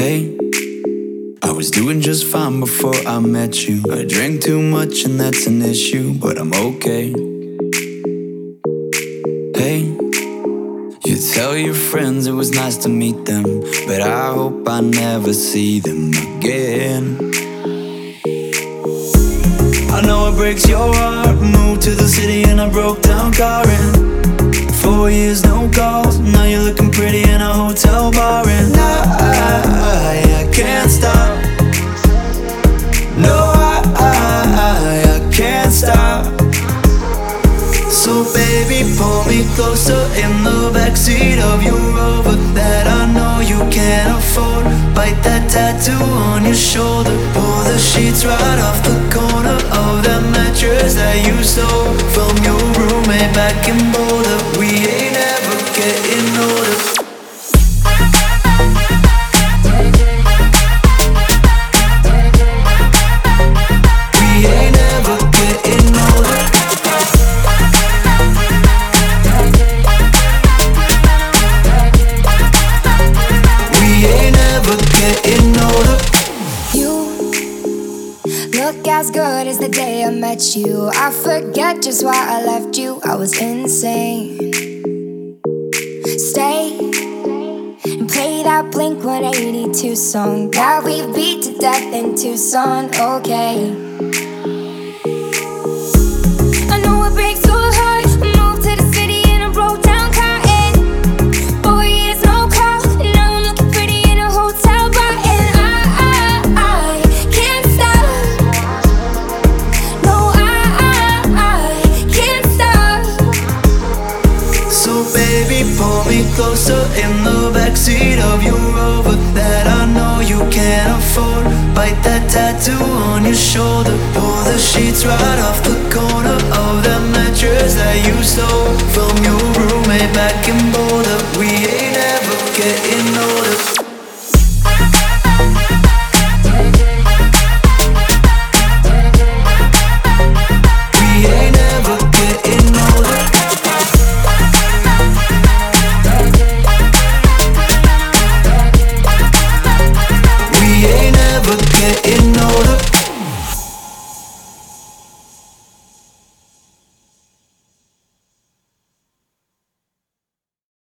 Hey, I was doing just fine before I met you. I drank too much and that's an issue, but I'm okay. Hey, you tell your friends it was nice to meet them, but I hope I never see them again. I know it breaks your heart. Moved to the city and I broke down car in 4 years, no calls. Now you're looking pretty in a hotel bar, and I can't stop. No, I can't stop. So baby, pull me closer in the backseat of your Rover that I know you can't afford. Bite that tattoo on your shoulder. Pull the sheets right off the corner of that mattress that you stole from your roommate back in Boulder. We ain't ever getting older. Look as good as the day I met you. I forget just why I left you. I was insane. Stay and play that Blink-182 song that we beat to death in Tucson. Okay, I know it breaks your heart. Moved to the city and I broke down cotton. 4 years, no call. Now I'm looking pretty in a hotel bar, and I can't stop. No, I can't stop. So baby, pull me closer in the backseat of your Rover that I know you can't afford. Bite that tattoo on your shoulder. Pull the sheets right off the corner of that mattress that you stole